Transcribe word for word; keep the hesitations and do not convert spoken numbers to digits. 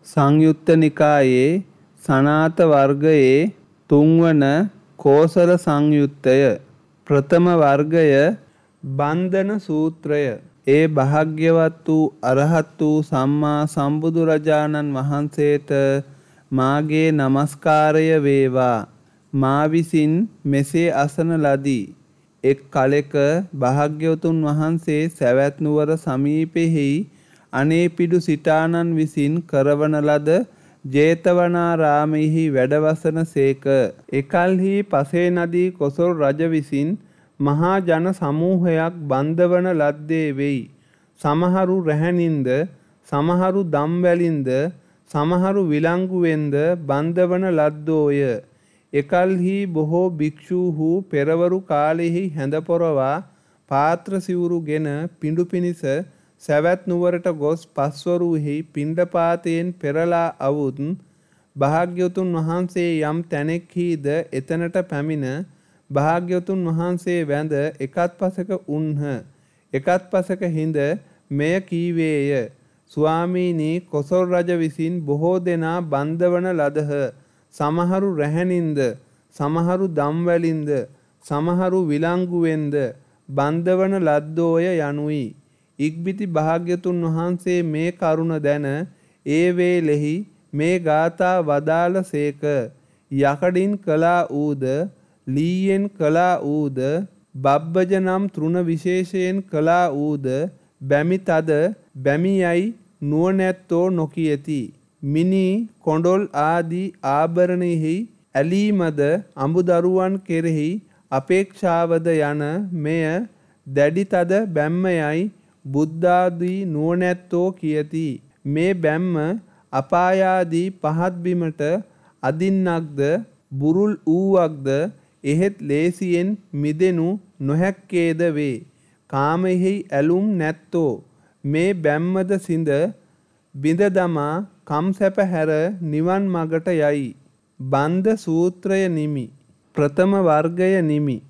සංයුත්ත නිකායේ සනාත වර්ගයේ තුන්වන කෝසල සංයුත්තය. ප්‍රථම වර්ගය බන්ධන සූත්‍රය. ඒ භාග්‍යවත් වූ අරහත් වූ සම්මා සම්බුදුරජාණන් වහන්සේට මාගේ නමස්කාරය වේවා. මා විසින් මෙසේ අසන ලදී. එක් කලෙක භාග්‍යවතුන් වහන්සේ සවැත් නුවර සමීපෙහි අනේපිඩු සිටානන් විසින් කරවන ලද ජේතවනාරාමෙහි වැඩවසන සේක. එකල්හි පසේ නදී කොසොල් රජ විසින් මහා ජන සමූහයක් බන්ධවන ලද්දේ වෙයි. සමහරු රැහැනින්ද, සමහරු දම්වැලින්ද, සමහරු විලංගුවෙන්ද බන්ධවන ලද්දෝය. එකල්හි බොහෝ භික්ෂූහු පෙරවරු කාලෙහි හැඳපොරවා පාත්‍ර සිවුරු ගෙන පිඬු පිණිස සැවැත් නුවරට ගොස් පස්වරුෙහි පිණ්ඩපාතයෙන් පෙරලා අවුත් භාග්‍යවතුන් වහන්සේ යම් තැනෙක්හිද එතනට පැමිණ භාග්‍යවතුන් වහන්සේ වැඳ එකත් පසක උන්හ. එකත් පසක හිඳ මෙය කීවේය. ස්වාමීනි, කොසොල් රජ විසින් බොහෝ දෙනා බන්ධවන ලදහ. සමහරු රැහැනින්ද, සමහරු දම්වැලින්ද, සමහරු විලංගුවෙන්ද බන්ධවන ලද්දෝය යනුයි. ඉක්බිති භාග්‍යතුන් වහන්සේ මේ කරුණ දැන ඒ වේලෙහි මේ ගාථා වදාළ සේක. යකඩින් කළා වූද, ලීයෙන් කළා වූද, බබ්බජ නම් තෘණ විශේෂයෙන් කළා වූද බැමි තද බැමියයි නුවණැත්තෝ නොකියති. මිනි කොඬොල් ආදී ආභරණෙහි ඇලීමද අඹදරුවන් කෙරෙහි අපේක්ෂාවද යන මෙය දැඩි තද බැම්මයයි බුද්ධාදී නුවණැත්තෝ කියති. මේ බැම්ම අපායාදී පහත් බිමට අදින්නක්ද බුරුල් වූවක්ද එහෙත් ලේසියෙන් මිදෙනු නොහැක්කේද වේ. කාමෙහි ඇලුම් නැත්තෝ මේ බැම්මද සිඳ බිඳ දමා කම් සැප හැර නිවන් මගට යයි. බන්ධ සූත්‍රය නිමි. ප්‍රථම වර්ගය නිමි.